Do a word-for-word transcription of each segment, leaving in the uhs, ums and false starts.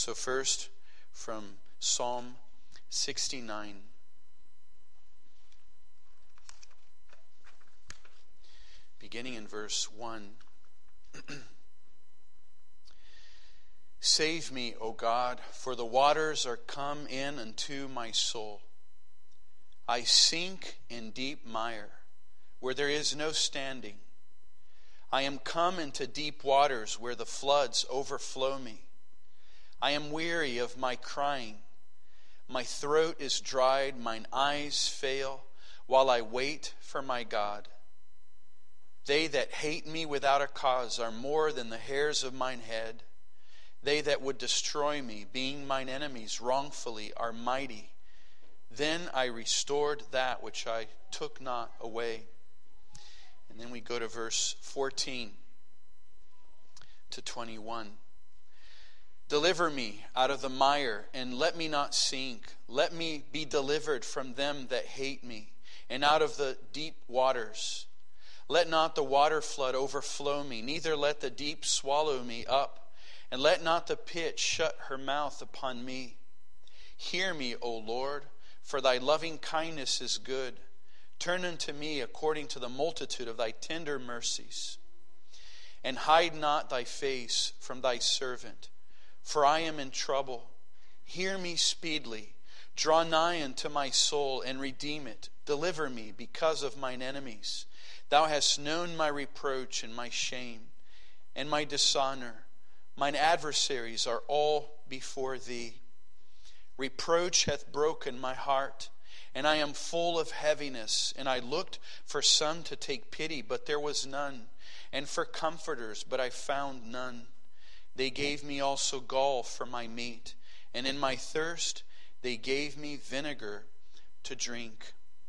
So first, from Psalm sixty-nine. Beginning in verse one. Save me, O God, for the waters are come in unto my soul. I sink in deep mire, where there is no standing. I am come into deep waters, where the floods overflow me. I am weary of my crying. My throat is dried, mine eyes fail, while I wait for my God. They that hate me without a cause are more than the hairs of mine head. They that would destroy me, being mine enemies wrongfully, are mighty. Then I restored that which I took not away. And then we go to verse fourteen to twenty-one. Deliver me out of the mire, and let me not sink. Let me be delivered from them that hate me, and out of the deep waters. Let not the water flood overflow me, neither let the deep swallow me up, and let not the pit shut her mouth upon me. Hear me, O Lord, for thy loving kindness is good. Turn unto me according to the multitude of thy tender mercies. And hide not thy face from thy servant, for I am in trouble. Hear me speedily. Draw nigh unto my soul, and redeem it. Deliver me because of mine enemies. Thou hast known my reproach and my shame, and my dishonor. Mine adversaries are all before thee. Reproach hath broken my heart, and I am full of heaviness. And I looked for some to take pity, but there was none, and for comforters, but I found none. They gave me also gall for my meat, and in my thirst they gave me vinegar to drink.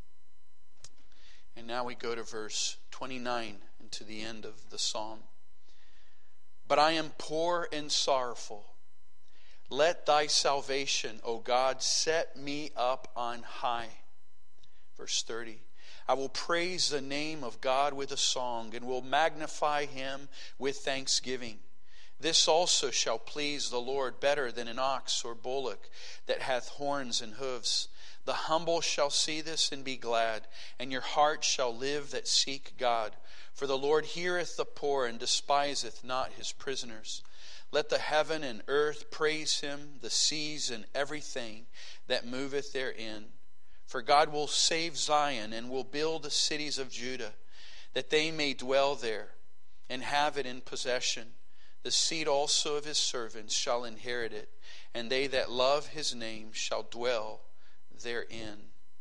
And now we go to verse twenty-nine and to the end of the psalm. But I am poor and sorrowful. Let thy salvation, O God, set me up on high. Verse thirty. I will praise the name of God with a song, and will magnify him with thanksgiving. This also shall please the Lord better than an ox or bullock that hath horns and hoofs. The humble shall see this and be glad, and your heart shall live that seek God. For the Lord heareth the poor, and despiseth not his prisoners. Let the heaven and earth praise him, the seas and everything that moveth therein. For God will save Zion, and will build the cities of Judah, that they may dwell there, and have it in possession. The seed also of his servants shall inherit it, and they that love his name shall dwell therein.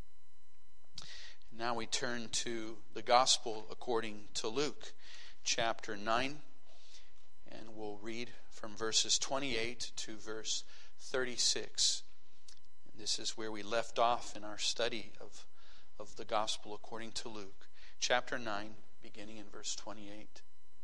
Now we turn to the Gospel according to Luke, chapter nine, and we'll read from verses twenty-eight to verse thirty-six. And this is where we left off in our study of, of the Gospel according to Luke, chapter nine, beginning in verse twenty-eight.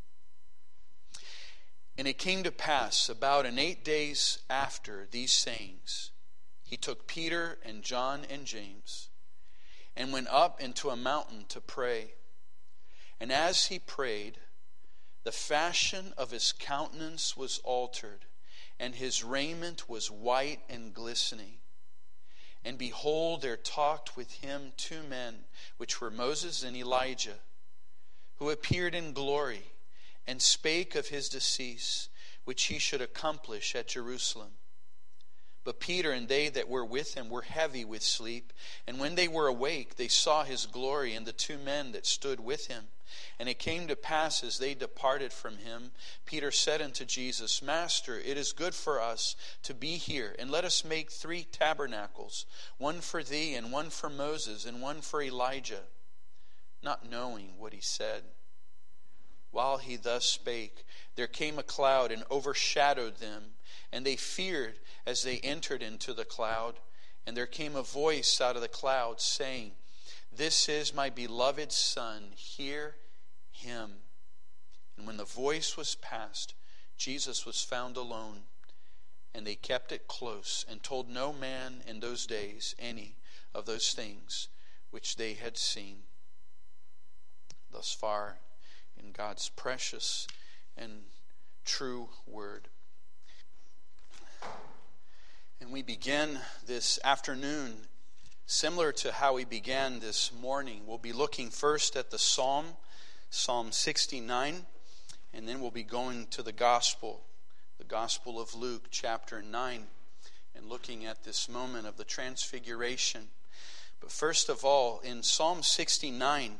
And it came to pass about an eight days after these sayings, he took Peter and John and James, and went up into a mountain to pray. And as he prayed, the fashion of his countenance was altered, and his raiment was white and glistening. And behold, there talked with him two men, which were Moses and Elijah, who appeared in glory, and spake of his decease, which he should accomplish at Jerusalem. But Peter and they that were with him were heavy with sleep. And when they were awake, they saw his glory, and the two men that stood with him. And it came to pass, as they departed from him, Peter said unto Jesus, Master, it is good for us to be here, and let us make three tabernacles, one for thee, and one for Moses, and one for Elijah, not knowing what he said. While he thus spake, there came a cloud and overshadowed them, and they feared as they entered into the cloud. And there came a voice out of the cloud, saying, This is my beloved Son, hear him. And when the voice was past, Jesus was found alone, and they kept it close, and told no man in those days any of those things which they had seen. Thus far in God's precious and true word. we begin this afternoon, similar to how we began this morning, we'll be looking first at the Psalm, Psalm sixty-nine, and then we'll be going to the Gospel, the Gospel of Luke, chapter nine, and looking at this moment of the Transfiguration. But first of all, in Psalm sixty-nine,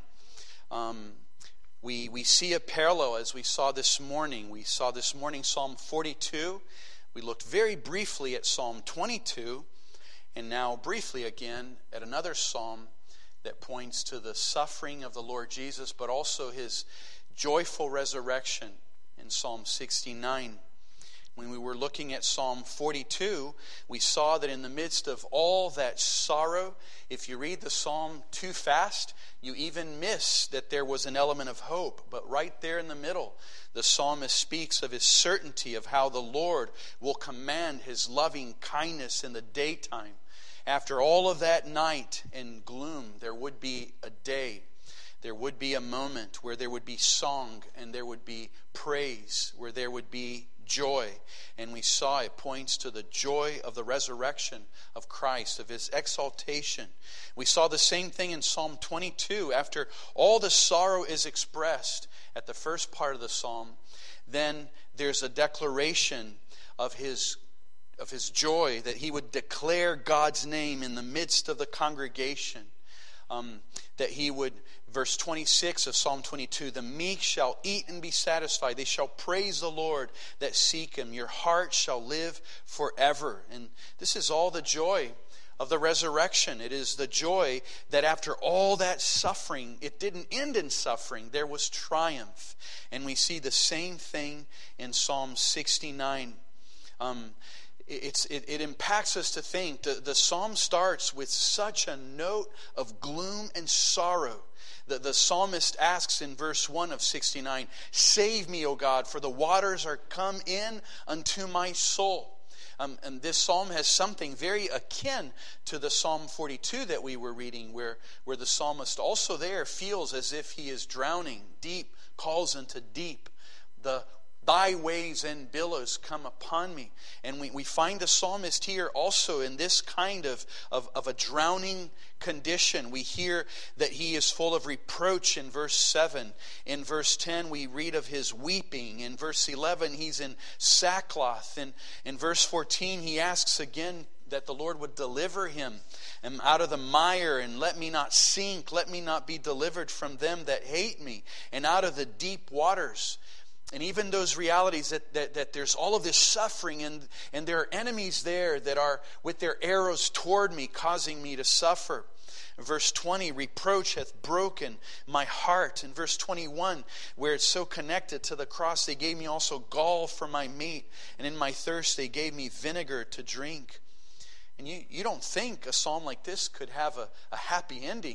um, we, we see a parallel as we saw this morning. We saw this morning Psalm forty-two. We looked very briefly at Psalm twenty-two, and now briefly again at another psalm that points to the suffering of the Lord Jesus, but also his joyful resurrection in Psalm sixty-nine. When we were looking at Psalm forty-two, we saw that in the midst of all that sorrow, if you read the psalm too fast, you even miss that there was an element of hope. But right there in the middle, the psalmist speaks of his certainty of how the Lord will command his loving kindness in the daytime. After all of that night and gloom, there would be a day. There would be a moment where there would be song and there would be praise, where there would be joy. And we saw it points to the joy of the resurrection of Christ, of his exaltation. We saw the same thing in Psalm twenty-two. After all the sorrow is expressed at the first part of the psalm, then there's a declaration of his of his joy, that he would declare God's name in the midst of the congregation. Um, that he would, verse twenty-six of Psalm twenty-two, the meek shall eat and be satisfied. They shall praise the Lord that seek him. Your heart shall live forever. And this is all the joy of the resurrection. It is the joy that after all that suffering, it didn't end in suffering. There was triumph. And we see the same thing in Psalm sixty-nine. Um, It's, it, it impacts us to think. The, the psalm starts with such a note of gloom and sorrow. The, the psalmist asks in verse one of sixty-nine, "Save me, O God, for the waters are come in unto my soul." Um, and this psalm has something very akin to the Psalm forty-two that we were reading, where, where the psalmist also there feels as if he is drowning. Deep calls into deep. The Thy waves and billows come upon me. And we, we find the psalmist here also in this kind of, of, of a drowning condition. We hear that he is full of reproach in verse seven. In verse ten, we read of his weeping. In verse eleven, he's in sackcloth. And in verse fourteen, he asks again that the Lord would deliver him out of the mire, and let me not sink, let me not be delivered from them that hate me, and out of the deep waters. And even those realities that, that, that there's all of this suffering, and, and there are enemies there that are with their arrows toward me, causing me to suffer. Verse twenty, reproach hath broken my heart. In verse twenty-one, where it's so connected to the cross, they gave me also gall for my meat, and in my thirst they gave me vinegar to drink. And you, you don't think a psalm like this could have a, a happy ending.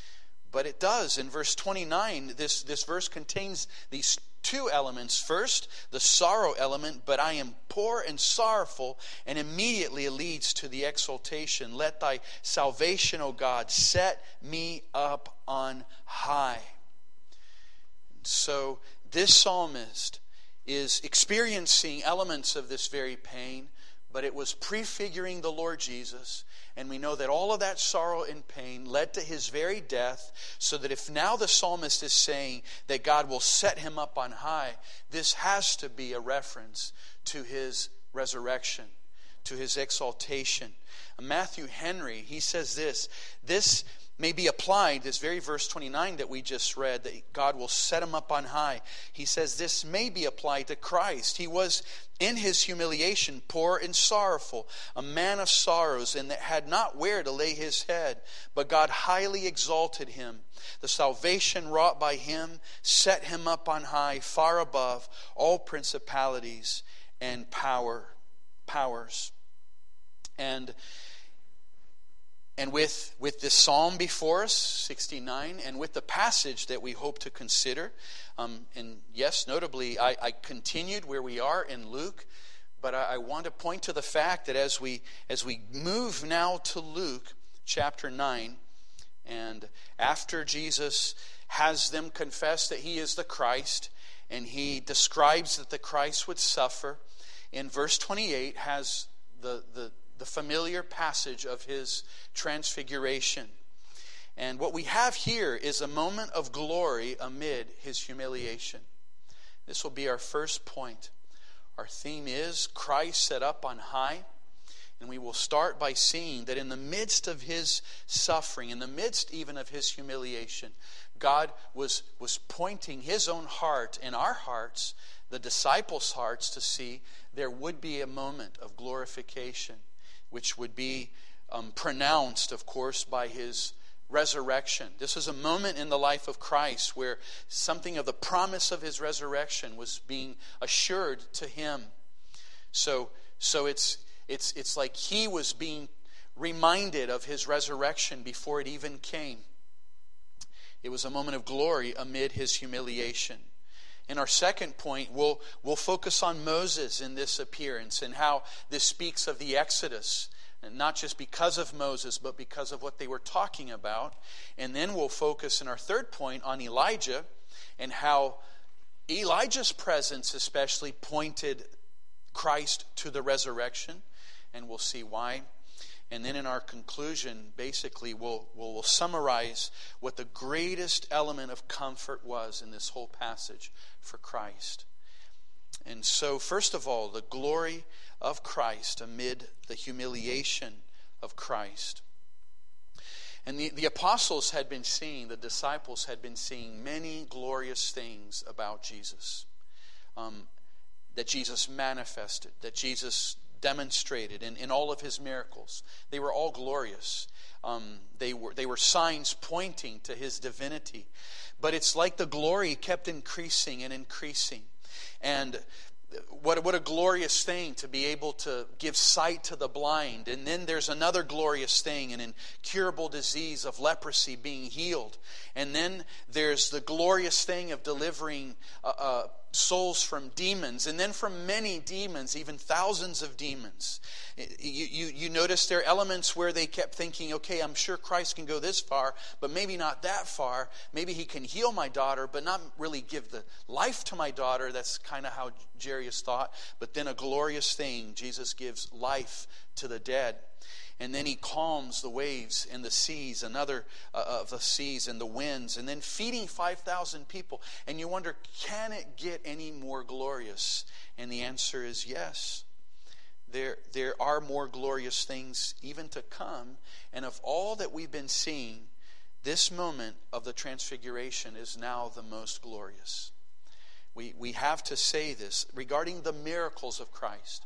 But it does. In verse twenty-nine, this, this verse contains these two elements. First, the sorrow element, but I am poor and sorrowful, and immediately it leads to the exaltation. Let thy salvation, O God, set me up on high. So this psalmist is experiencing elements of this very pain, but it was prefiguring the Lord Jesus. And we know that all of that sorrow and pain led to his very death, so that if now the psalmist is saying that God will set him up on high, this has to be a reference to his resurrection, to his exaltation. Matthew Henry, he says this, this may be applied, this very verse twenty-nine that we just read, that God will set him up on high. He says this may be applied to Christ. He was in his humiliation poor and sorrowful, a man of sorrows, and that had not where to lay his head. But God highly exalted him. The salvation wrought by him set him up on high, far above all principalities and power, powers. And And with, with this psalm before us, sixty-nine, and with the passage that we hope to consider, um, and yes, notably, I, I continued where we are in Luke, but I, I want to point to the fact that as we as we move now to Luke chapter nine, and after Jesus has them confess that he is the Christ, and he describes that the Christ would suffer, in verse twenty-eight has the the the familiar passage of his transfiguration. And what we have here is a moment of glory amid his humiliation. This will be our first point. Our theme is Christ set up on high. And we will start by seeing that in the midst of his suffering, in the midst even of his humiliation, God was, was pointing his own heart and our hearts, the disciples' hearts, to see there would be a moment of glorification, which would be um, pronounced, of course, by his resurrection. This was a moment in the life of Christ where something of the promise of his resurrection was being assured to him. So, so it's it's it's like he was being reminded of his resurrection before it even came. It was a moment of glory amid his humiliation. In our second point, we'll we'll focus on Moses in this appearance and how this speaks of the Exodus. And not just because of Moses, but because of what they were talking about. And then we'll focus in our third point on Elijah and how Elijah's presence especially pointed Christ to the resurrection. And we'll see why. And then in our conclusion, basically, we'll, we'll, we'll summarize what the greatest element of comfort was in this whole passage for Christ. And so, first of all, the glory of Christ amid the humiliation of Christ. And the, the apostles had been seeing, the disciples had been seeing many glorious things about Jesus. Um, that Jesus manifested, that Jesus demonstrated in, in all of his miracles. They were all glorious. Um, they were they were signs pointing to his divinity. But it's like the glory kept increasing and increasing. And What, what a glorious thing to be able to give sight to the blind. And then there's another glorious thing, an incurable disease of leprosy being healed. And then there's the glorious thing of delivering uh, uh, souls from demons. And then from many demons, even thousands of demons. You, you, you notice there are elements where they kept thinking, okay, I'm sure Christ can go this far, but maybe not that far. Maybe he can heal my daughter, but not really give the life to my daughter. That's kind of how Jairus thought. But then a glorious thing, Jesus gives life to the dead. And then he calms the waves and the seas, another uh, of the seas and the winds, and then feeding five thousand people. And you wonder, can it get any more glorious? And the answer is yes. There, there are more glorious things even to come. And of all that we've been seeing, this moment of the transfiguration is now the most glorious. We, we have to say this regarding the miracles of Christ.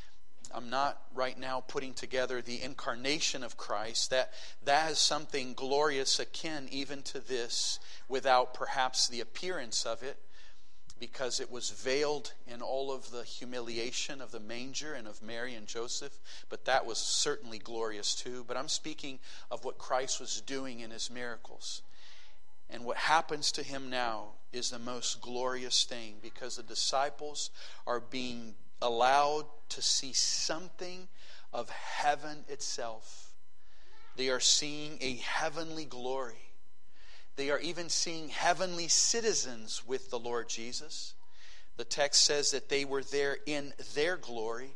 I'm not right now putting together the incarnation of Christ. That, that is something glorious akin even to this without perhaps the appearance of it, because it was veiled in all of the humiliation of the manger and of Mary and Joseph. But that was certainly glorious too. But I'm speaking of what Christ was doing in his miracles. And what happens to him now is the most glorious thing, because the disciples are being allowed to see something of heaven itself. They are seeing a heavenly glory. They are even seeing heavenly citizens with the Lord Jesus. The text says that they were there in their glory.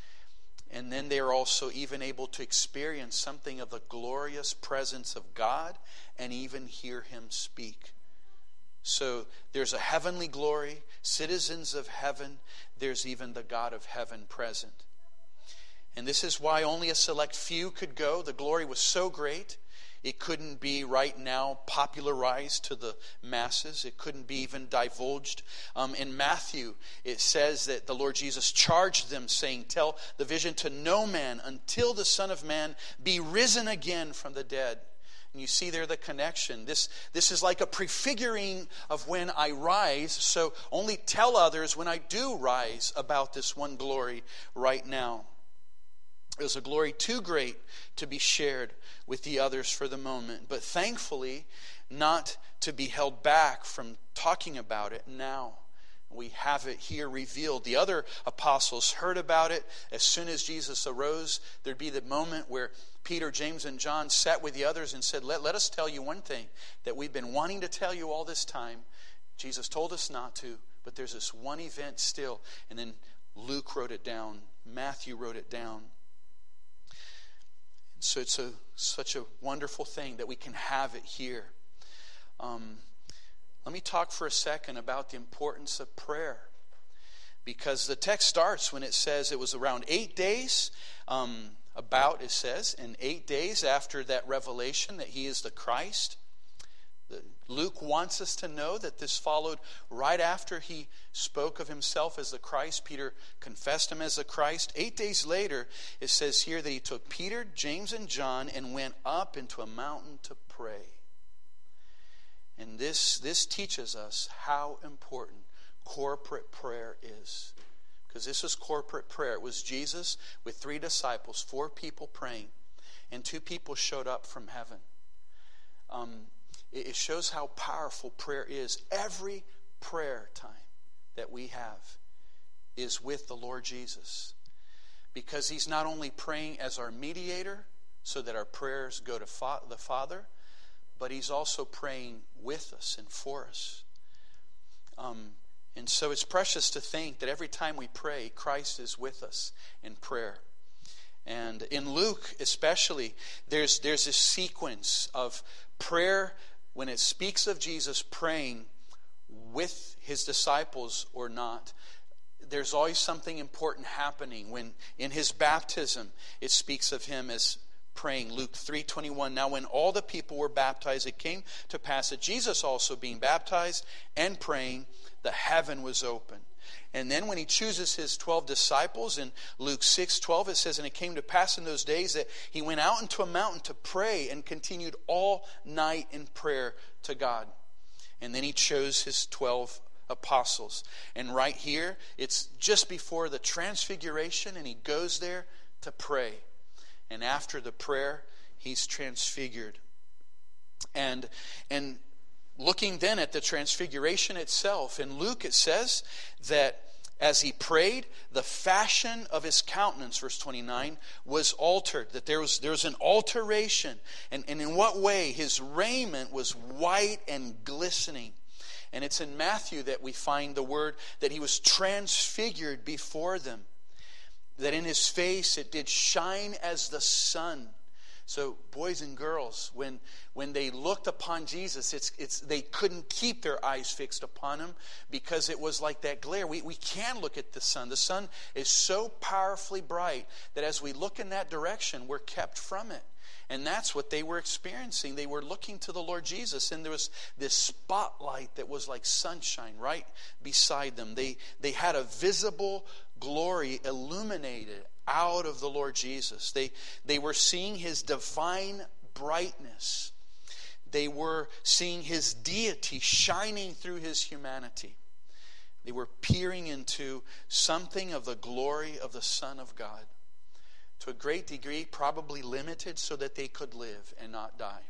And then they are also even able to experience something of the glorious presence of God and even hear him speak. So there's a heavenly glory, citizens of heaven. There's even the God of heaven present. And this is why only a select few could go. The glory was so great, it couldn't be right now popularized to the masses. It couldn't be even divulged. Um, in Matthew, it says that the Lord Jesus charged them, saying, "Tell the vision to no man until the Son of Man be risen again from the dead." And you see there the connection. This, this is like a prefiguring of when I rise. So only tell others when I do rise about this one glory right now. It was a glory too great to be shared with the others for the moment, but thankfully not to be held back from talking about it now. We have it here revealed. The other apostles heard about it. As soon as Jesus arose, there'd be the moment where Peter, James, and John sat with the others and said, let, let us tell you one thing that we've been wanting to tell you all this time. Jesus told us not to, but there's this one event still. And then Luke wrote it down. Matthew wrote it down. so it's a such a wonderful thing that we can have it here. Um, let me talk for a second about the importance of prayer. Because the text starts when it says it was around eight days, um, about, it says, in eight days after that revelation that he is the Christ. Luke wants us to know that this followed right after he spoke of himself as the Christ. Peter confessed him as the Christ. Eight days later, it says here that he took Peter, James, and John and went up into a mountain to pray. And this, this teaches us how important corporate prayer is. Because this is corporate prayer. It was Jesus with three disciples, four people praying, and two people showed up from heaven. Um, it shows how powerful prayer is. Every prayer time that we have is with the Lord Jesus. Because he's not only praying as our mediator so that our prayers go to fa- the Father, but he's also praying with us and for us. Um, and so it's precious to think that every time we pray, Christ is with us in prayer. And in Luke especially, there's there's this sequence of prayer when it speaks of Jesus praying with his disciples or not. There's always something important happening. When in his baptism, it speaks of him as praying. Luke three twenty-one, now when all the people were baptized, it came to pass that Jesus also being baptized and praying, the heaven was open. And then when he chooses his twelve disciples in Luke six twelve, it says, and it came to pass in those days that he went out into a mountain to pray and continued all night in prayer to God. And then he chose his twelve apostles. And right here, it's just before the transfiguration, and he goes there to pray. And after the prayer, he's transfigured. And and looking then at the transfiguration itself, in Luke it says that as he prayed, the fashion of his countenance, verse twenty-nine, was altered. That there was, there was an alteration. And, and in what way? His raiment was white and glistening. And it's in Matthew that we find the word that he was transfigured before them. That in his face it did shine as the sun. So boys and girls, when when they looked upon Jesus, it's it's they couldn't keep their eyes fixed upon him because it was like that glare. We we can look at the sun. The sun is so powerfully bright that as we look in that direction, we're kept from it. And that's what they were experiencing. They were looking to the Lord Jesus, and there was this spotlight that was like sunshine right beside them. They they had a visible glory illuminated out of the Lord Jesus. They, they were seeing his divine brightness. They were seeing his deity shining through his humanity. They were peering into something of the glory of the Son of God. To a great degree, probably limited so that they could live and not die.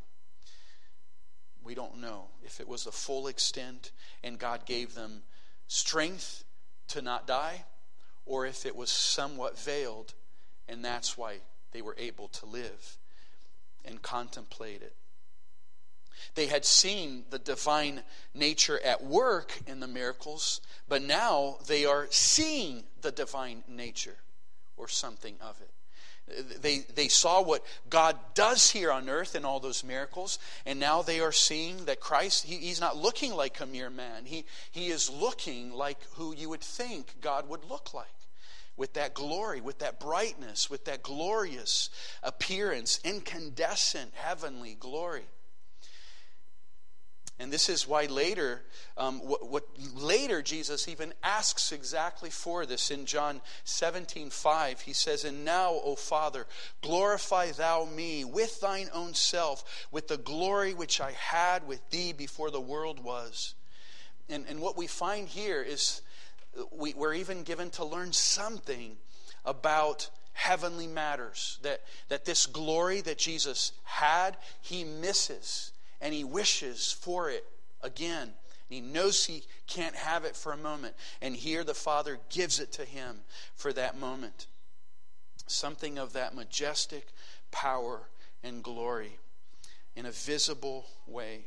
We don't know if it was the full extent and God gave them strength to not die, or if it was somewhat veiled, and that's why they were able to live and contemplate it. They had seen the divine nature at work in the miracles, but now they are seeing the divine nature, or something of it. They, they saw what God does here on earth in all those miracles, and now they are seeing that Christ, he, he's not looking like a mere man. He, he is looking like who you would think God would look like. With that glory, with that brightness, with that glorious appearance, incandescent heavenly glory. And this is why later, um, what, what later Jesus even asks exactly for this. In John seventeen five, he says, and now, O Father, glorify thou me with thine own self, with the glory which I had with thee before the world was. And, and what we find here is we, we're even given to learn something about heavenly matters. That, that this glory that Jesus had, he misses. And he wishes for it again. He knows he can't have it for a moment. And here the Father gives it to him for that moment. Something of that majestic power and glory in a visible way.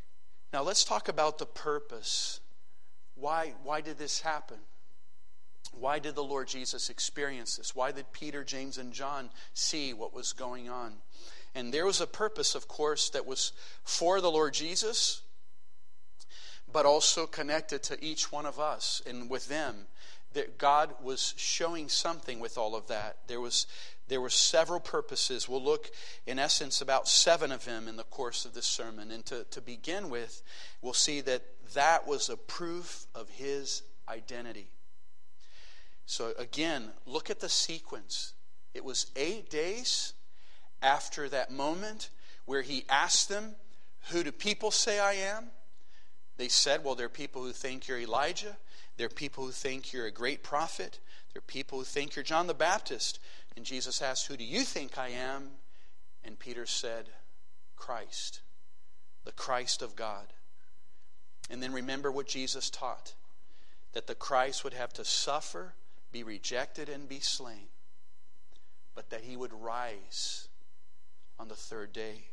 Now let's talk about the purpose. Why, why did this happen? Why did the Lord Jesus experience this? Why did Peter, James, and John see what was going on? And there was a purpose, of course, that was for the Lord Jesus, but also connected to each one of us. And with them, that God was showing something with all of that. There was there were several purposes. We'll look, in essence, about seven of them in the course of this sermon. And to, to begin with, we'll see that that was a proof of his identity. So again, look at the sequence. It was eight days after that moment where he asked them, "Who do people say I am?" They said, well, there are people who think you're Elijah. There are people who think you're a great prophet. There are people who think you're John the Baptist. And Jesus asked, "Who do you think I am?" And Peter said, "Christ, the Christ of God." And then remember what Jesus taught, that the Christ would have to suffer, be rejected, and be slain, but that he would rise on the third day.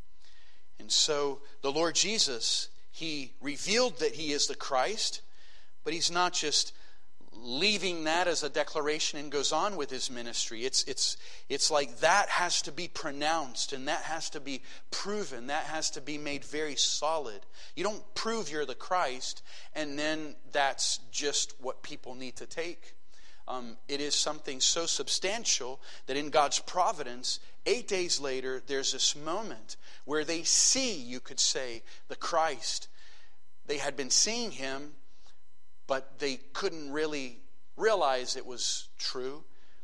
And so the Lord Jesus, he revealed that he is the Christ, but he's not just leaving that as a declaration and goes on with his ministry. It's it's it's like that has to be pronounced, and that has to be proven. That has to be made very solid. You don't prove you're the Christ, and then that's just what people need to take. Um, it is something so substantial that in God's providence, eight days later, there's this moment where they see, you could say, the Christ. They had been seeing him, but they couldn't really realize it was true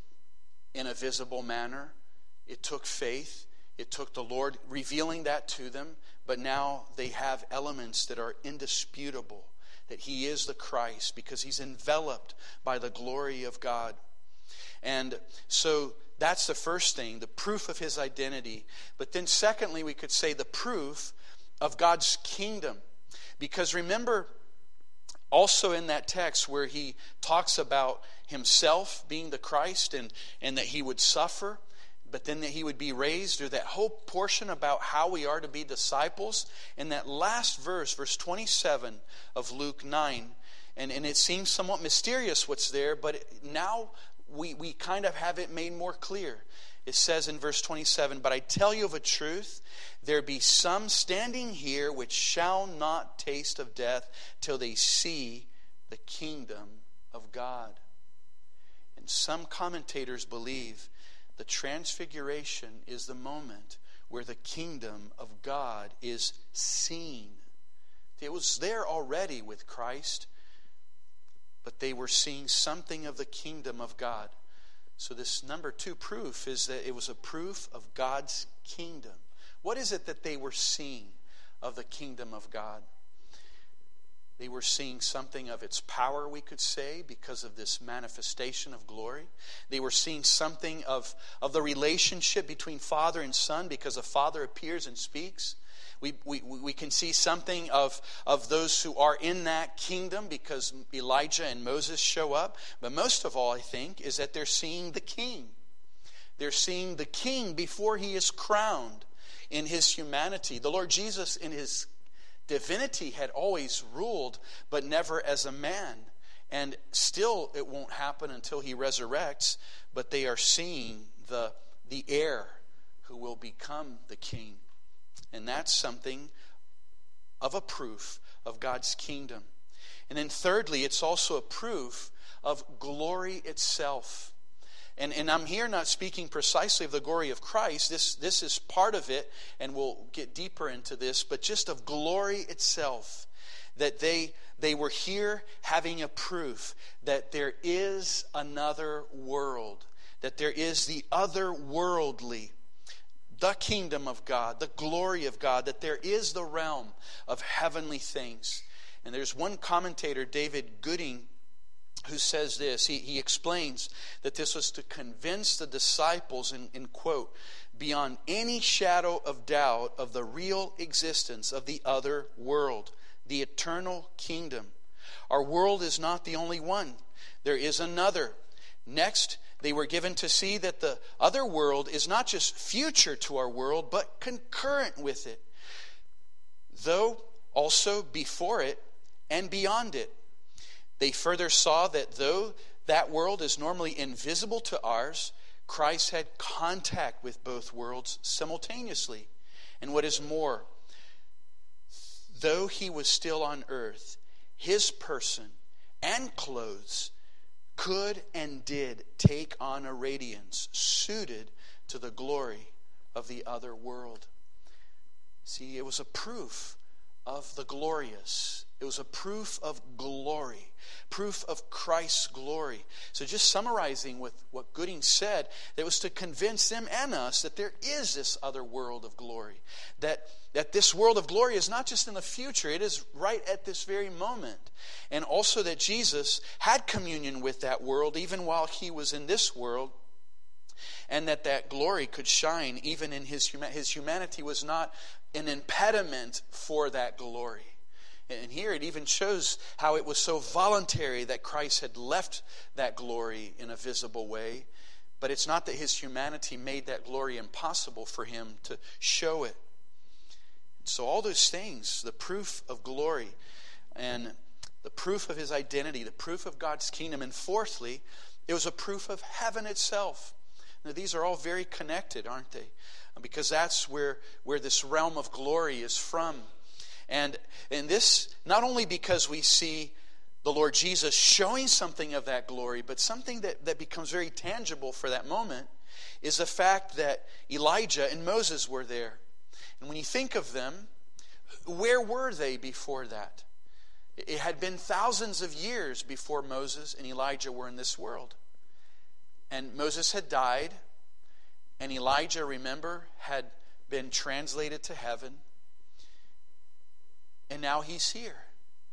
in a visible manner. It took faith. It took the Lord revealing that to them. But now they have elements that are indisputable, that he is the Christ because he's enveloped by the glory of God. And so that's the first thing, the proof of his identity. But then secondly, we could say the proof of God's kingdom. Because remember, also in that text where he talks about himself being the Christ and, and that he would suffer, but then that he would be raised, or that whole portion about how we are to be disciples. In that last verse, verse twenty-seven of Luke nine, and, and it seems somewhat mysterious what's there, but it, now we, we kind of have it made more clear. It says in verse twenty-seven, "But I tell you of a truth, there be some standing here which shall not taste of death till they see the kingdom of God." And some commentators believe the transfiguration is the moment where the kingdom of God is seen. It was there already with Christ, but they were seeing something of the kingdom of God. So this number two proof is that it was a proof of God's kingdom. What is it that they were seeing of the kingdom of God? They were seeing something of its power, we could say, because of this manifestation of glory. They were seeing something of, of the relationship between Father and Son, because the Father appears and speaks. We, we, we can see something of, of those who are in that kingdom because Elijah and Moses show up. But most of all, I think, is that they're seeing the king. They're seeing the king before he is crowned in his humanity. The Lord Jesus in his divinity had always ruled, but never as a man. And still it won't happen until he resurrects. But they are seeing the, the heir who will become the king. And that's something of a proof of God's kingdom. And then thirdly, it's also a proof of glory itself. And, and I'm here not speaking precisely of the glory of Christ. This, this is part of it, and we'll get deeper into this, but just of glory itself. That they, they were here having a proof that there is another world. That there is the otherworldly, the kingdom of God, the glory of God, that there is the realm of heavenly things. And there's one commentator, David Gooding, who says this. He, he explains that this was to convince the disciples, in, in quote, beyond any shadow of doubt of the real existence of the other world, the eternal kingdom. Our world is not the only one. There is another. Next, they were given to see that the other world is not just future to our world, but concurrent with it, though also before it and beyond it. They further saw that though that world is normally invisible to ours, Christ had contact with both worlds simultaneously. And what is more, though he was still on earth, his person and clothes could and did take on a radiance suited to the glory of the other world. See, it was a proof of the glorious. It was a proof of glory, proof of Christ's glory. So just summarizing with what Gooding said, it was to convince them and us that there is this other world of glory. That, that this world of glory is not just in the future, it is right at this very moment. And also that Jesus had communion with that world even while he was in this world. And that that glory could shine even in his humanity. His humanity was not an impediment for that glory. And here it even shows how it was so voluntary that Christ had left that glory in a visible way. But it's not that his humanity made that glory impossible for him to show it. So all those things, the proof of glory and the proof of his identity, the proof of God's kingdom. And fourthly, it was a proof of heaven itself. Now, these are all very connected, aren't they? Because that's where, where this realm of glory is from. And, and this, not only because we see the Lord Jesus showing something of that glory, but something that, that becomes very tangible for that moment is the fact that Elijah and Moses were there. And when you think of them, where were they before that? It had been thousands of years before Moses and Elijah were in this world. And Moses had died, and Elijah, remember, had been translated to heaven. And now he's here.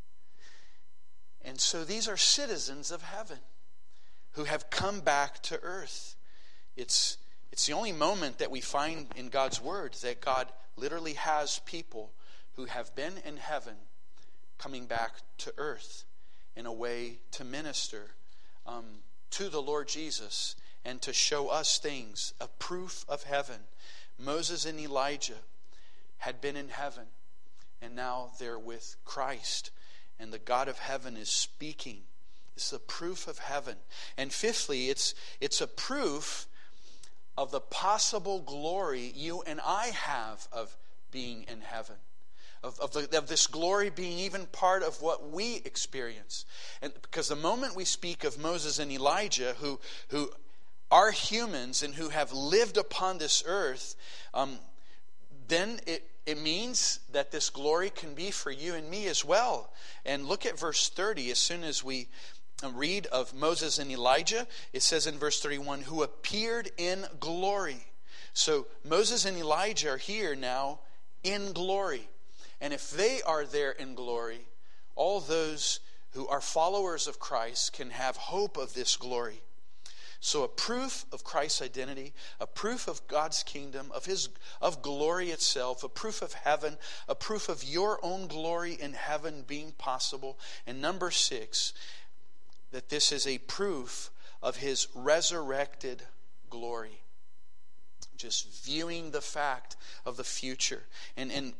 And so these are citizens of heaven who have come back to earth. It's, it's the only moment that we find in God's word that God literally has people who have been in heaven coming back to earth in a way to minister um, to the Lord Jesus and to show us things, a proof of heaven. Moses and Elijah had been in heaven, and now they're with Christ, and the God of heaven is speaking. It's a proof of heaven. And fifthly, it's it's a proof of the possible glory you and I have of being in heaven. Of, of, the, of this glory being even part of what we experience. And because the moment we speak of Moses and Elijah, who, who are humans and who have lived upon this earth, um, then it, it means that this glory can be for you and me as well. And look at verse thirty. As soon as we read of Moses and Elijah, it says in verse thirty-one, who appeared in glory. So Moses and Elijah are here now in glory. And if they are there in glory, all those who are followers of Christ can have hope of this glory. So a proof of Christ's identity, a proof of God's kingdom, of his of glory itself, a proof of heaven, a proof of your own glory in heaven being possible. And number six, that this is a proof of his resurrected glory. Just viewing the fact of the future. And and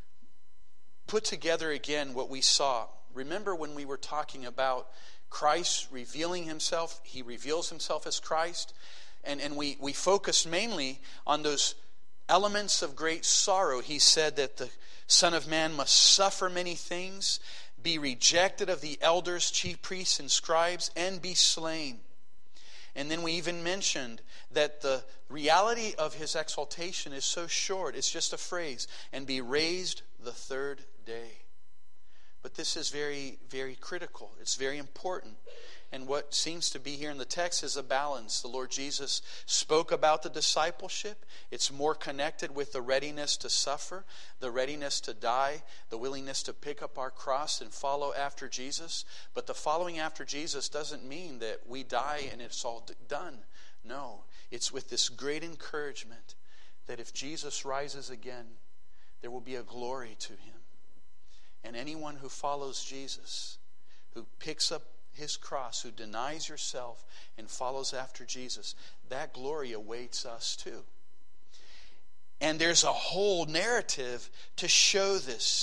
put together again what we saw. Remember when we were talking about Christ revealing himself, he reveals himself as Christ, and, and we, we focused mainly on those elements of great sorrow. He said that the Son of Man must suffer many things, be rejected of the elders, chief priests, and scribes, and be slain. And then we even mentioned that the reality of his exaltation is so short, it's just a phrase, and be raised the third day. But this is very, very critical. It's very important. And what seems to be here in the text is a balance. The Lord Jesus spoke about the discipleship. It's more connected with the readiness to suffer, the readiness to die, the willingness to pick up our cross and follow after Jesus. But the following after Jesus doesn't mean that we die and it's all done. No, it's with this great encouragement that if Jesus rises again, there will be a glory to him. And anyone who follows Jesus, who picks up his cross, who denies yourself and follows after Jesus, that glory awaits us too. And there's a whole narrative to show this.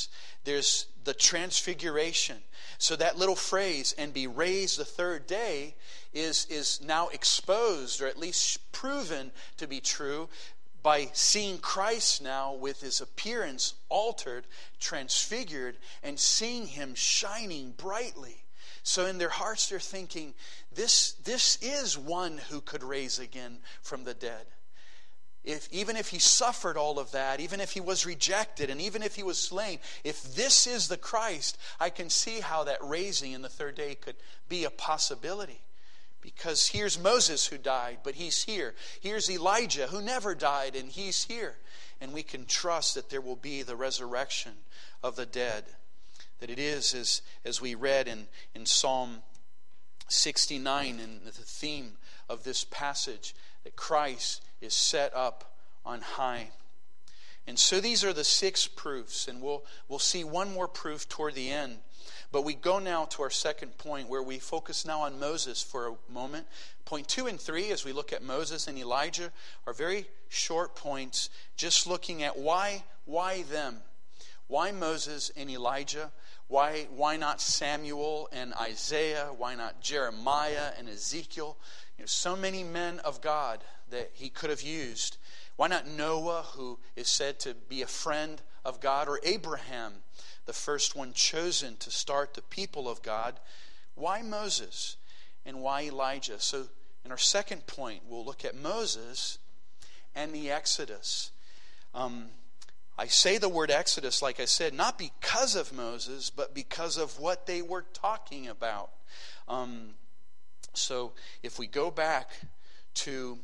There's the transfiguration. So that little phrase, and be raised the third day, is, is now exposed, or at least proven to be true, by seeing Christ now with his appearance altered, transfigured, and seeing him shining brightly. So in their hearts they're thinking, this, this is one who could raise again from the dead. If, even if he suffered all of that, even if he was rejected, and even if he was slain, if this is the Christ, I can see how that raising in the third day could be a possibility. Because here's Moses who died, but he's here. Here's Elijah who never died, and he's here. And we can trust that there will be the resurrection of the dead. That it is, as, as we read in, in Psalm sixty-nine, in the theme of this passage, that Christ is set up on high. And so these are the six proofs, and we'll, we'll see one more proof toward the end. But we go now to our second point, where we focus now on Moses for a moment. Point two and three, as we look at Moses and Elijah, are very short points, just looking at why, why them? Why Moses and Elijah? Why, why not Samuel and Isaiah? Why not Jeremiah and Ezekiel? You know, so many men of God that he could have used. Why not Noah, who is said to be a friend of God, or Abraham, the first one chosen to start the people of God? Why Moses and why Elijah? So in our second point, we'll look at Moses and the Exodus. Um, I say the word Exodus, like I said, not because of Moses, but because of what they were talking about. Um, so if we go back to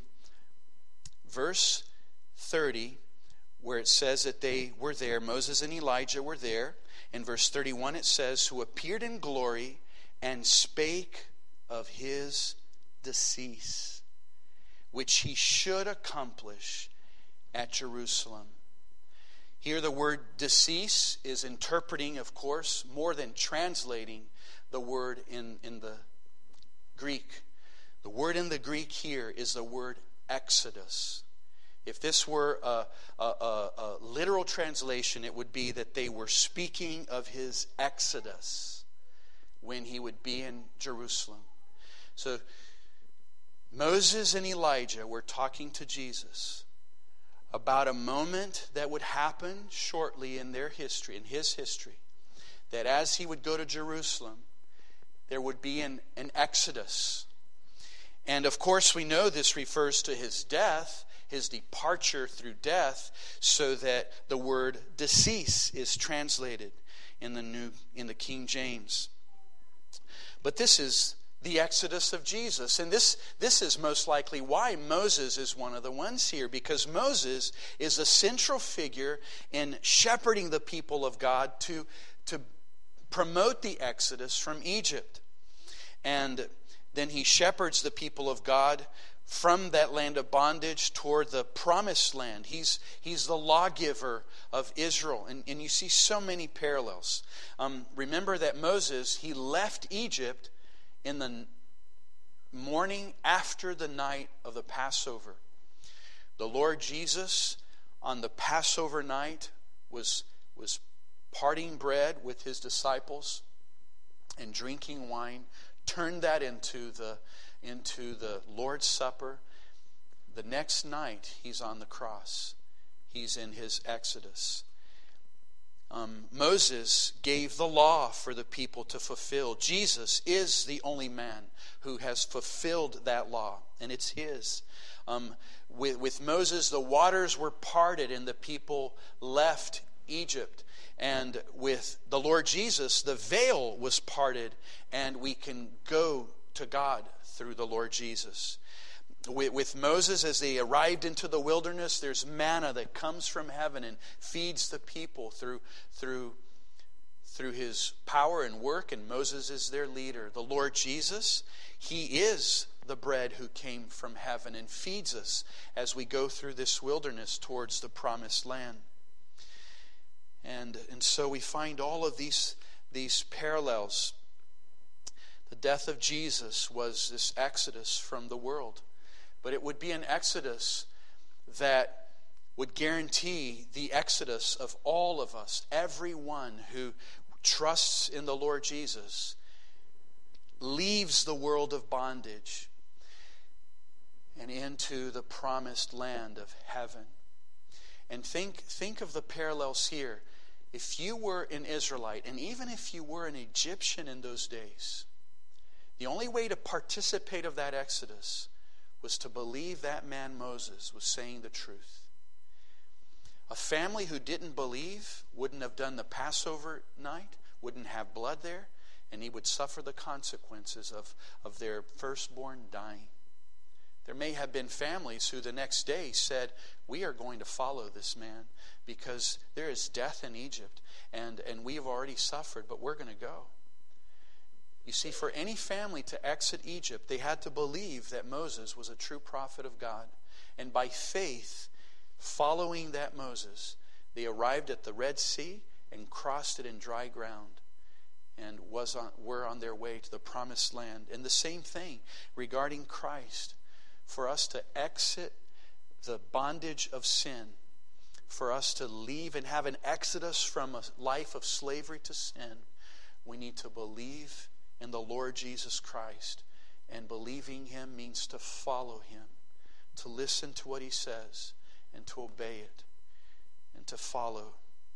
verse thirty, where it says that they were there, Moses and Elijah were there. In verse thirty-one it says, who appeared in glory and spake of his decease, which he should accomplish at Jerusalem. Here the word decease is interpreting, of course, more than translating the word in, in the Greek. The word in the Greek here is the word Exodus. If this were a, a, a, a literal translation, it would be that they were speaking of his exodus when he would be in Jerusalem. So Moses and Elijah were talking to Jesus about a moment that would happen shortly in their history, in his history, that as he would go to Jerusalem, there would be an, an exodus. And of course we know this refers to his death, his departure through death, so that the word decease is translated in the new in the King James. But this is the exodus of Jesus, and this this is most likely why Moses is one of the ones here, because Moses is a central figure in shepherding the people of God to to promote the exodus from Egypt. And then he shepherds the people of God from that land of bondage toward the promised land. He's, he's the lawgiver of Israel. And, and you see so many parallels. Um, remember that Moses, he left Egypt in the morning after the night of the Passover. The Lord Jesus, on the Passover night, was, was parting bread with his disciples and drinking wine, turned that into the into the Lord's Supper. The next night, he's on the cross. He's in his exodus. Um, Moses gave the law for the people to fulfill. Jesus is the only man who has fulfilled that law, and it's his. Um, with, with Moses, the waters were parted and the people left Egypt. And with the Lord Jesus, the veil was parted, and we can go to God through the Lord Jesus. With, with Moses, as they arrived into the wilderness, there's manna that comes from heaven and feeds the people through, through, through his power and work, and Moses is their leader. The Lord Jesus, he is the bread who came from heaven and feeds us as we go through this wilderness towards the promised land. And, and so we find all of these, these parallels. The death of Jesus was this exodus from the world. But it would be an exodus that would guarantee the exodus of all of us, everyone who trusts in the Lord Jesus, leaves the world of bondage and into the promised land of heaven. And think, think of the parallels here. If you were an Israelite, and even if you were an Egyptian in those days, the only way to participate of that exodus was to believe that man Moses was saying the truth. A family who didn't believe wouldn't have done the Passover night, wouldn't have blood there, and he would suffer the consequences of, of their firstborn dying. There may have been families who the next day said, we are going to follow this man because there is death in Egypt and, and we have already suffered, but we're going to go. You see, for any family to exit Egypt, they had to believe that Moses was a true prophet of God. And by faith, following that Moses, they arrived at the Red Sea and crossed it in dry ground and was on, were on their way to the promised land. And the same thing regarding Christ. For us to exit the bondage of sin, for us to leave and have an exodus from a life of slavery to sin, we need to believe in the Lord Jesus Christ. And believing Him means to follow Him, to listen to what He says, and to obey it, and to follow.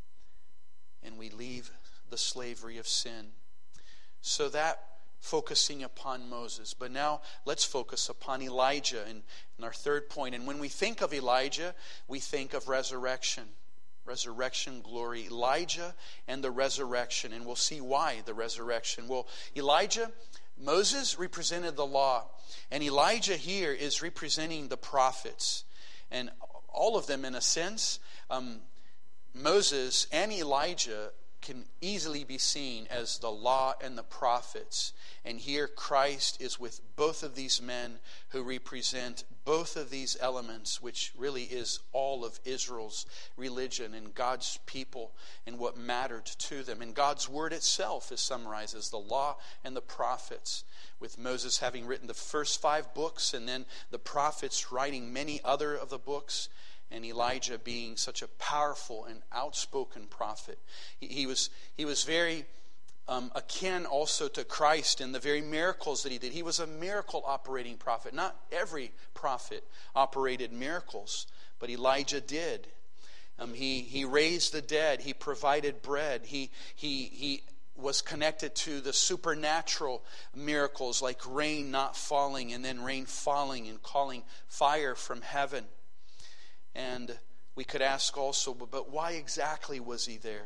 And we leave the slavery of sin. So that focusing upon Moses. But now let's focus upon Elijah in, in our third point. And when we think of Elijah, we think of resurrection. Resurrection glory. Elijah and the resurrection. And we'll see why the resurrection. Well, Elijah, Moses represented the law. And Elijah here is representing the prophets. And all of them in a sense, um, Moses and Elijah can easily be seen as the law and the prophets. And here Christ is with both of these men who represent both of these elements, which really is all of Israel's religion and God's people and what mattered to them. And God's word itself is summarized as the law and the prophets, with Moses having written the first five books and then the prophets writing many other of the books, and Elijah being such a powerful and outspoken prophet. He, he was he was very um, akin also to Christ in the very miracles that he did. He was a miracle operating prophet. Not every prophet operated miracles, but Elijah did. Um, he he raised the dead. He provided bread. He he he was connected to the supernatural miracles like rain not falling and then rain falling and calling fire from heaven. And we could ask also, but why exactly was he there?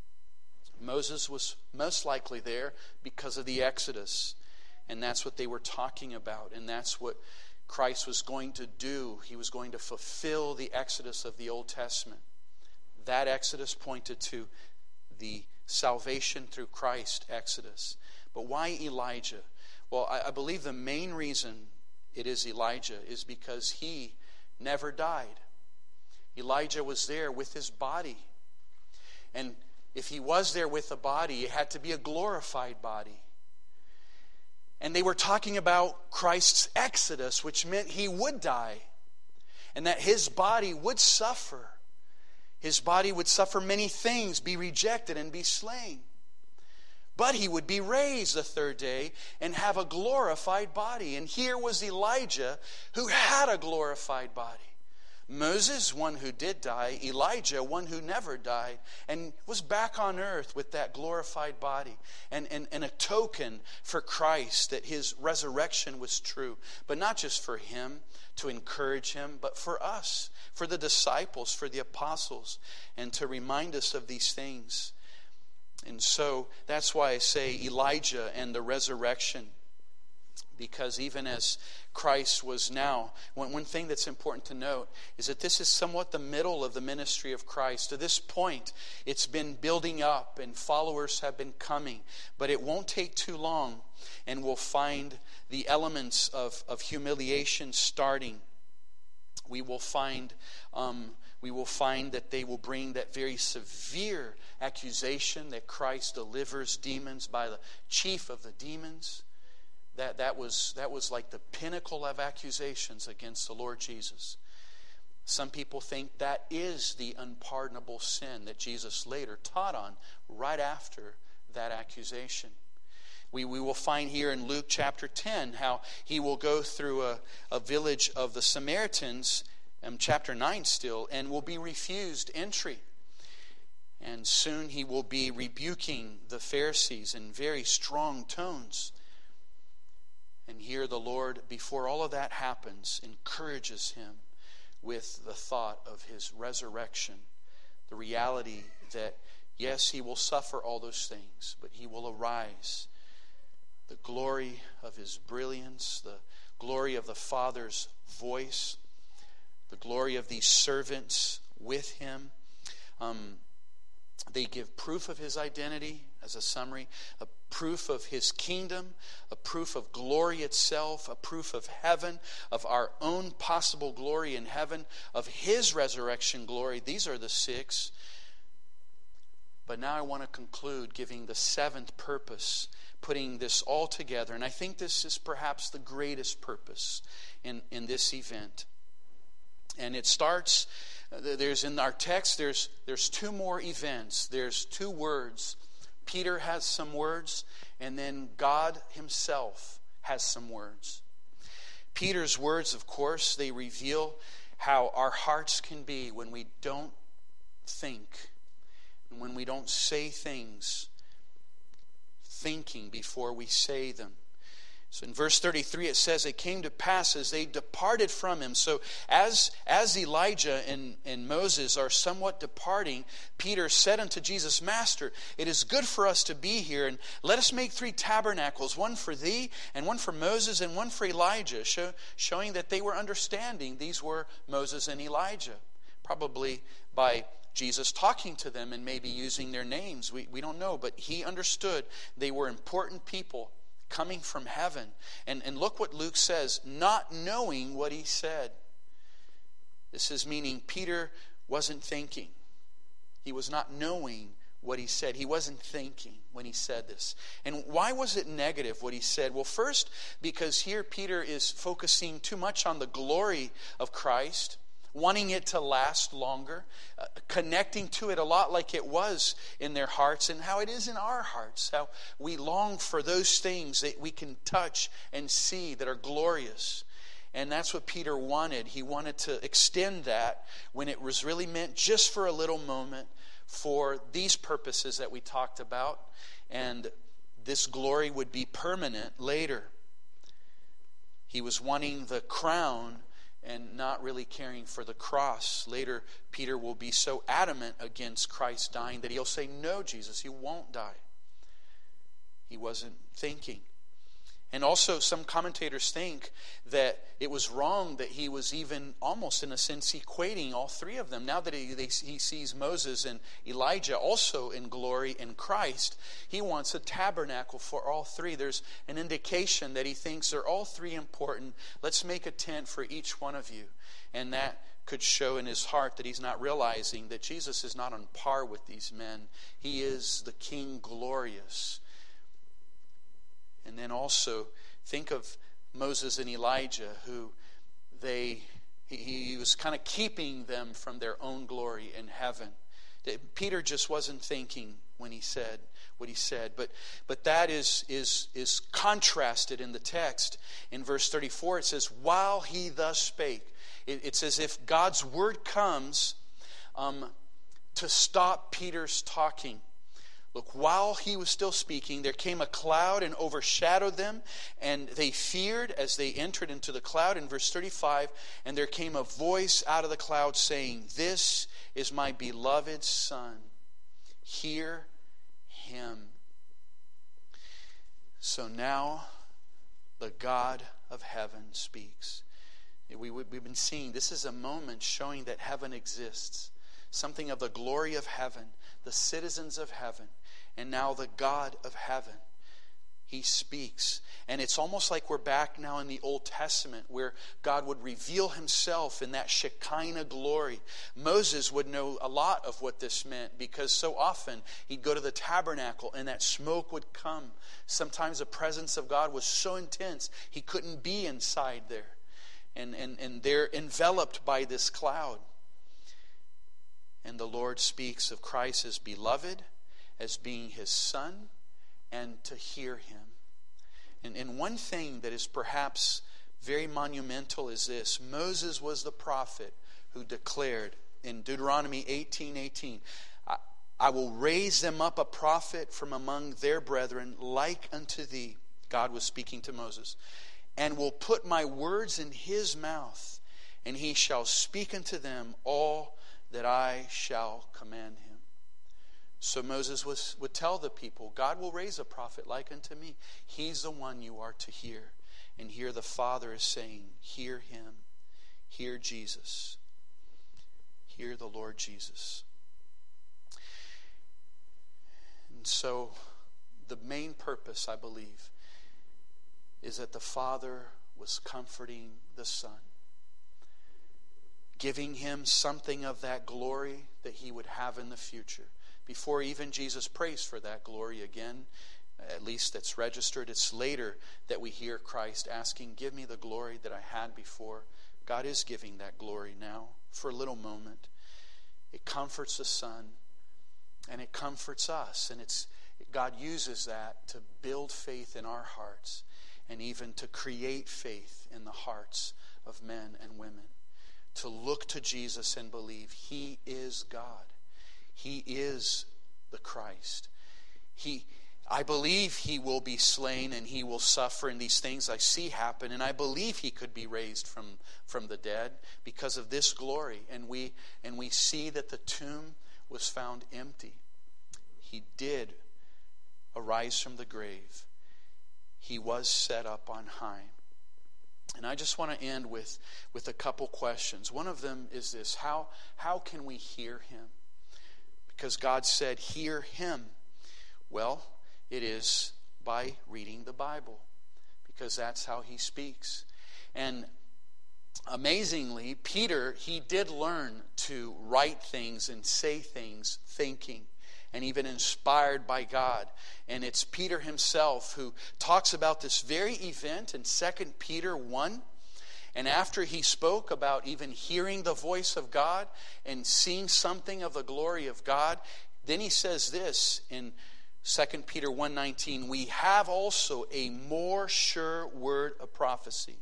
Moses was most likely there because of the Exodus. And that's what they were talking about. And that's what Christ was going to do. He was going to fulfill the Exodus of the Old Testament. That Exodus pointed to the salvation through Christ Exodus. But why Elijah? Well, I, I believe the main reason it is Elijah is because he never died. Elijah was there with his body. And if he was there with a body, it had to be a glorified body. And they were talking about Christ's exodus, which meant he would die. And that his body would suffer. His body would suffer many things, be rejected and be slain. But he would be raised the third day and have a glorified body. And here was Elijah who had a glorified body. Moses, one who did die. Elijah, one who never died, and was back on earth with that glorified body. And, and, and a token for Christ that his resurrection was true. But not just for him, to encourage him, but for us, for the disciples, for the apostles, and to remind us of these things. And so that's why I say Elijah and the resurrection. Because even as Christ was now, one, one thing that's important to note is that this is somewhat the middle of the ministry of Christ. To this point, it's been building up and followers have been coming. But it won't take too long and we'll find the elements of, of humiliation starting. We will find um, we will find that they will bring that very severe accusation that Christ delivers demons by the chief of the demons. That that was that was like the pinnacle of accusations against the Lord Jesus. Some people think that is the unpardonable sin that Jesus later taught on right after that accusation. We, we will find here in Luke chapter ten how he will go through a, a village of the Samaritans, um, chapter nine still, and will be refused entry. And soon he will be rebuking the Pharisees in very strong tones. And here the Lord, before all of that happens, encourages him with the thought of his resurrection. The reality that, yes, he will suffer all those things, but he will arise. The glory of his brilliance, the glory of the Father's voice, the glory of these servants with him. Um, they give proof of his identity as a summary, a proof of his kingdom, a proof of glory itself, a proof of heaven, of our own possible glory in heaven, of his resurrection glory. These are the six. But now I want to conclude giving the seventh purpose, putting this all together. And I think this is perhaps the greatest purpose in, in this event. And it starts, there's in our text, there's, there's two more events. There's two words. Peter has some words, and then God himself has some words. Peter's words, of course, they reveal how our hearts can be when we don't think, and when we don't say things, thinking before we say them. So in verse thirty-three it says, it came to pass as they departed from him. So as, as Elijah and, and Moses are somewhat departing, Peter said unto Jesus, Master, it is good for us to be here, and let us make three tabernacles, one for thee, and one for Moses, and one for Elijah, show, showing that they were understanding these were Moses and Elijah. Probably by Jesus talking to them and maybe using their names. We, we don't know, but he understood they were important people coming from heaven. And, and look what Luke says, not knowing what he said. This is meaning Peter wasn't thinking. He was not knowing what he said. He wasn't thinking when he said this. And why was it negative what he said? Well, first, because here Peter is focusing too much on the glory of Christ, wanting it to last longer, uh, connecting to it a lot like it was in their hearts and how it is in our hearts, how we long for those things that we can touch and see that are glorious. And that's what Peter wanted. He wanted to extend that when it was really meant just for a little moment for these purposes that we talked about, and this glory would be permanent later. He was wanting the crown and not really caring for the cross. Later, Peter will be so adamant against Christ dying that he'll say, no, Jesus, he won't die. He wasn't thinking. And also, some commentators think that it was wrong that he was even almost, in a sense, equating all three of them. Now that he, they, he sees Moses and Elijah also in glory in Christ, he wants a tabernacle for all three. There's an indication that he thinks they're all three important. Let's make a tent for each one of you. And that could show in his heart that he's not realizing that Jesus is not on par with these men. He is the King glorious. And then also, think of Moses and Elijah, who they he, he was kind of keeping them from their own glory in heaven. Peter just wasn't thinking when he said what he said. But but that is is is contrasted in the text. In verse thirty-four, it says, while he thus spake. It, it's as if God's word comes um, to stop Peter's talking. Look, while he was still speaking, there came a cloud and overshadowed them, and they feared as they entered into the cloud. In verse thirty-five, and there came a voice out of the cloud saying, this is my beloved Son. Hear him. So now the God of heaven speaks. We, we've been seeing, this is a moment showing that heaven exists. Something of the glory of heaven, the citizens of heaven. And now the God of heaven, he speaks. And it's almost like we're back now in the Old Testament where God would reveal himself in that Shekinah glory. Moses would know a lot of what this meant because so often he'd go to the tabernacle and that smoke would come. Sometimes the presence of God was so intense he couldn't be inside there. And, and, and they're enveloped by this cloud. And the Lord speaks of Christ as beloved, as being his son, and to hear him. And, and one thing that is perhaps very monumental is this. Moses was the prophet who declared in Deuteronomy eighteen eighteen, I, I will raise them up a prophet from among their brethren like unto thee. God was speaking to Moses. And will put my words in his mouth, and he shall speak unto them all that I shall command him. So Moses was, would tell the people, God will raise a prophet like unto me. He's the one you are to hear. And here the Father is saying, hear him. Hear Jesus. Hear the Lord Jesus. And so the main purpose, I believe, is that the Father was comforting the Son, giving him something of that glory that he would have in the future. Before even Jesus prays for that glory again, at least that's registered, it's later that we hear Christ asking, give me the glory that I had before. God is giving that glory now for a little moment. It comforts the Son, and it comforts us, and it's God uses that to build faith in our hearts, and even to create faith in the hearts of men and women. To look to Jesus and believe he is God. He is the Christ. He, I believe he will be slain and he will suffer, and these things I see happen. And I believe he could be raised from, from the dead because of this glory. And we, and we see that the tomb was found empty. He did arise from the grave. He was set up on high. And I just want to end with, with a couple questions. One of them is this. How, how can we hear him? Because God said, hear him. Well, it is by reading the Bible. Because that's how he speaks. And amazingly, Peter, he did learn to write things and say things thinking, and even inspired by God. And it's Peter himself who talks about this very event in Second Peter one. And after he spoke about even hearing the voice of God and seeing something of the glory of God, then he says this in Second Peter one nineteen, we have also a more sure word of prophecy,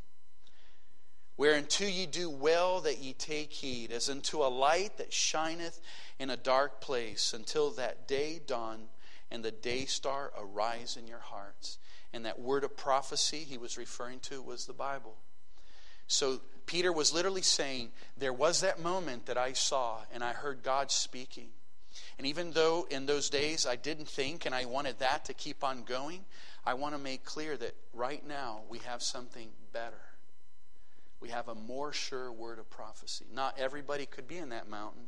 whereunto ye do well that ye take heed, as unto a light that shineth in a dark place, until that day dawn and the day star arise in your hearts. And that word of prophecy he was referring to was the Bible. So Peter was literally saying, there was that moment that I saw and I heard God speaking. And even though in those days I didn't think and I wanted that to keep on going, I want to make clear that right now we have something better. We have a more sure word of prophecy. Not everybody could be in that mountain.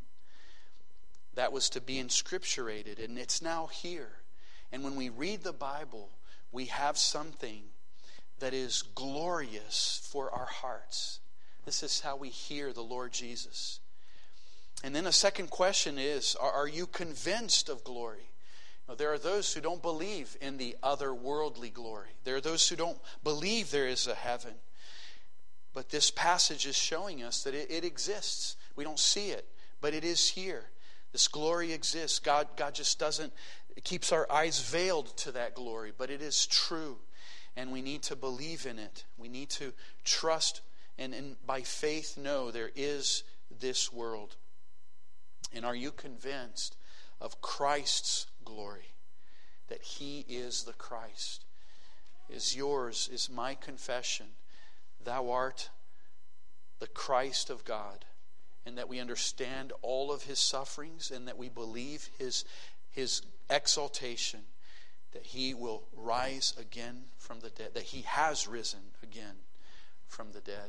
That was to be inscripturated, and it's now here. And when we read the Bible, we have something that is glorious for our hearts. This is how we hear the Lord Jesus. And then a second question is, are, are you convinced of glory? Now, there are those who don't believe in the otherworldly glory. There are those who don't believe there is a heaven. But this passage is showing us that it, it exists. We don't see it, but it is here. This glory exists. God, God just doesn't, it keeps our eyes veiled to that glory, but it is true. And we need to believe in it. We need to trust and, and by faith know there is this world. And are you convinced of Christ's glory? That he is the Christ? Is yours, is my confession, thou art the Christ of God, and that we understand all of his sufferings, and that we believe his, his exaltation, that he will rise again from the dead, that he has risen again from the dead.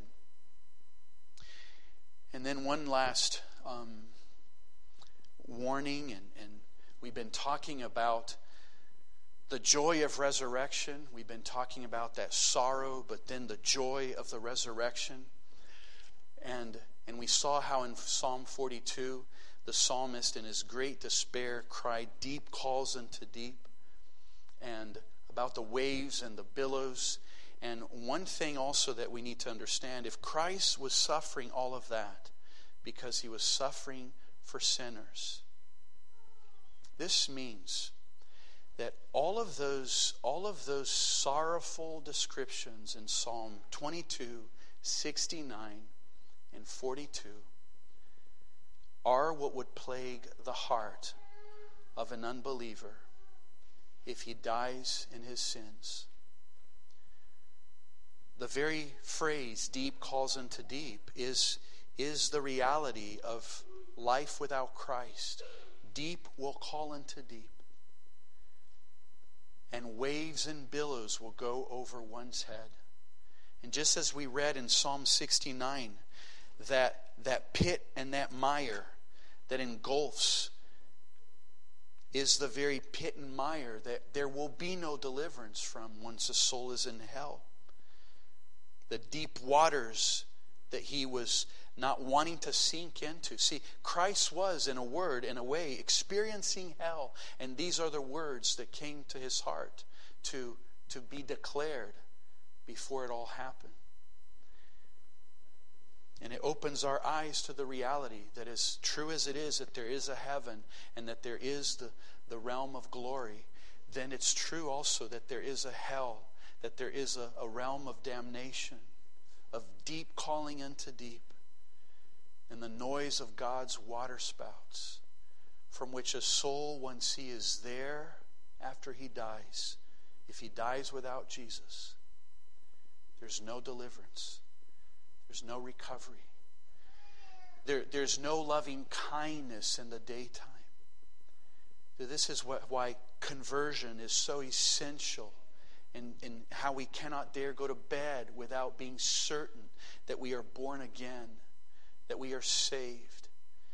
And then one last um, warning, and, and we've been talking about the joy of resurrection. We've been talking about that sorrow, but then the joy of the resurrection. And and we saw how in Psalm forty-two, the psalmist in his great despair cried, deep calls unto deep, and about the waves and the billows. And one thing also that we need to understand, if Christ was suffering all of that because he was suffering for sinners, this means that all of those all of those sorrowful descriptions in Psalm twenty-two, sixty-nine, and forty-two are what would plague the heart of an unbeliever if he dies in his sins. The very phrase, deep calls unto deep, is, is the reality of life without Christ. Deep will call unto deep. And waves and billows will go over one's head. And just as we read in Psalm sixty-nine, that, that pit and that mire that engulfs is the very pit and mire that there will be no deliverance from once a soul is in hell. The deep waters that he was not wanting to sink into. See, Christ was, in a word, in a way, experiencing hell. And these are the words that came to his heart to, to be declared before it all happened. And it opens our eyes to the reality that, as true as it is that there is a heaven and that there is the, the realm of glory, then it's true also that there is a hell, that there is a, a realm of damnation, of deep calling unto deep, and the noise of God's water spouts, from which a soul, once he is there after he dies, if he dies without Jesus, there's no deliverance. There's no recovery. There, there's no loving kindness in the daytime. This is what, why conversion is so essential, and, and how we cannot dare go to bed without being certain that we are born again, that we are saved.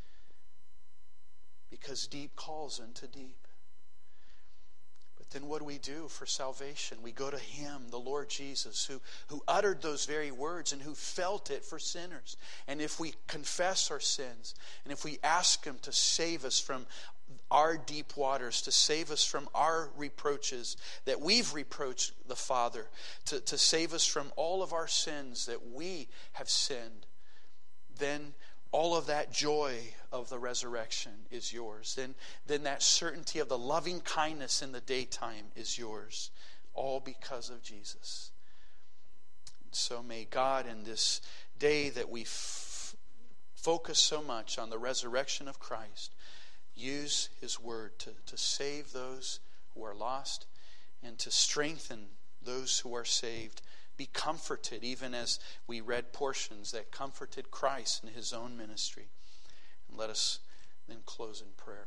Because deep calls unto deep. But then what do we do for salvation? We go to him, the Lord Jesus, who, who uttered those very words and who felt it for sinners. And if we confess our sins, and if we ask him to save us from our deep waters, to save us from our reproaches, that we've reproached the Father, to, to save us from all of our sins that we have sinned, then all of that joy of the resurrection is yours. Then, then that certainty of the loving kindness in the daytime is yours, all because of Jesus. So may God, in this day that we f- focus so much on the resurrection of Christ, use his word to, to save those who are lost and to strengthen those who are saved. Be comforted, even as we read portions that comforted Christ in his own ministry. And let us then close in prayer.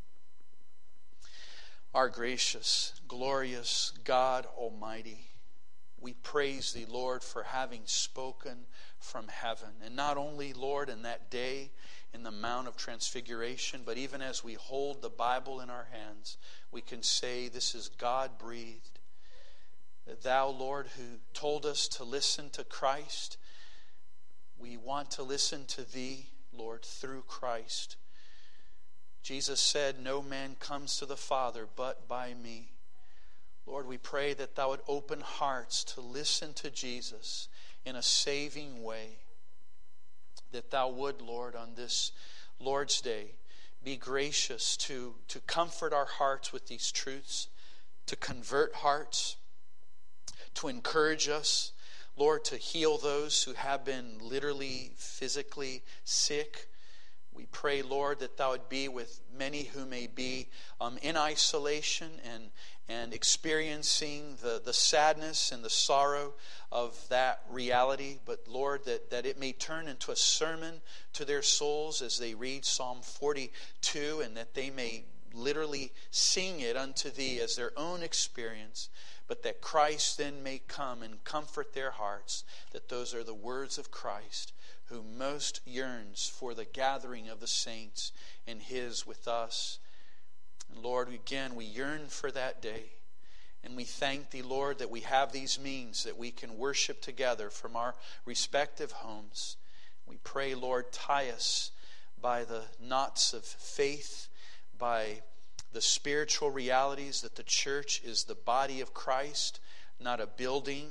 Our gracious, glorious God Almighty, we praise thee, Lord, for having spoken from heaven. And not only, Lord, in that day in the Mount of Transfiguration, but even as we hold the Bible in our hands, we can say this is God-breathed. Thou, Lord, who told us to listen to Christ, we want to listen to thee, Lord, through Christ. Jesus said, no man comes to the Father but by me. Lord, we pray that thou would open hearts to listen to Jesus in a saving way. That thou would, Lord, on this Lord's Day, be gracious to, to comfort our hearts with these truths, to convert hearts, to encourage us, Lord, to heal those who have been literally, physically sick. We pray, Lord, that thou would be with many who may be um, in isolation and, and experiencing the, the sadness and the sorrow of that reality. But, Lord, that, that it may turn into a sermon to their souls as they read Psalm forty-two, and that they may literally sing it unto thee as their own experience, but that Christ then may come and comfort their hearts, that those are the words of Christ, who most yearns for the gathering of the saints and his with us. And Lord, again, we yearn for that day. And we thank thee, Lord, that we have these means that we can worship together from our respective homes. We pray, Lord, tie us by the knots of faith, by the spiritual realities that the church is the body of Christ, not a building,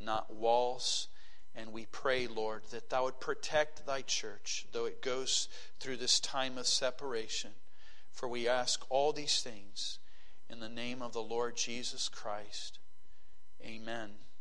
not walls. And we pray, Lord, that thou would protect thy church, though it goes through this time of separation. For we ask all these things in the name of the Lord Jesus Christ. Amen.